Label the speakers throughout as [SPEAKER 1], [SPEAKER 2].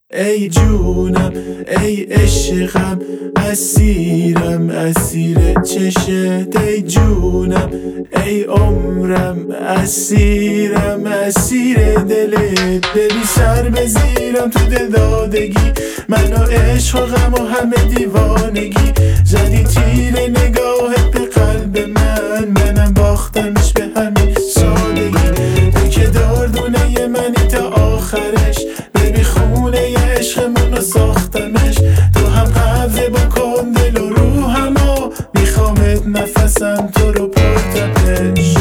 [SPEAKER 1] ای جونم ای عشقم، اسیرم اسیر چشت. ای جونم ای عمرم، اسیرم اسیر دلت. ببین سر بزیرم تو دل دادگی، من و عشق و غم و همه دیوانگی. زدی تیر نگاهت به قلب من، منم باختمش به همین سادگی. تو که دردونه منی تا آخرش، ببین خونه ی عشقمونو ساختمش. تو هم قبضه بکن دل و روحمو، میخوامت نفسم تو رو پرتمش.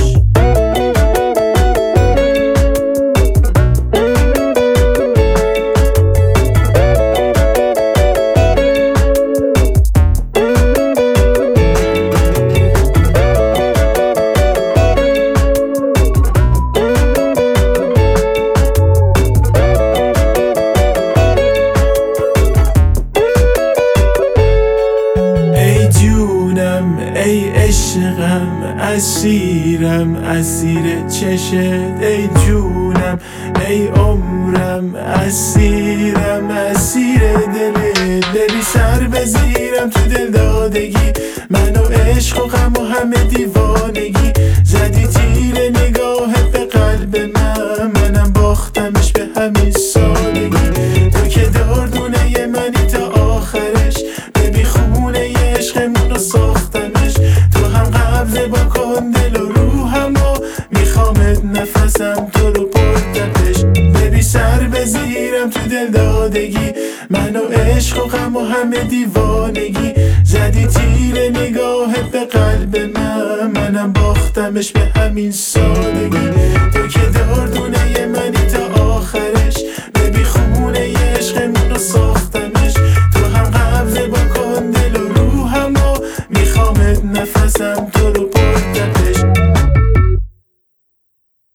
[SPEAKER 1] ای عشقم اسیرم اسیر چشت. ای جونم ای عمرم، اسیرم اسیر دلت. بری سر بزیرم تو دل دادگی، من و عشق و غم و همه دیوانگی. زدی تیر نگاهت به قلب من، منم باختمش به همین سادگی. تو که دردونه منی تا آخرش، ببین خونه ی عشقمونو ساختمش. تو هم قبضه بکن دل و روحمو، میخوامت نفسم تو رو پرتمش. ببین سر بزیرم تو دل دادگی، من و عشق و غم و همه دیوانگی. زدی تیر نگاهت به قلب من، منم باختمش به همین سادگی. تو که دردونه منی تا آخرش، ببین خونه ی عشقمونو ساختمش. تو هم قبضه بکن دل و روحمو، میخوامت نفسم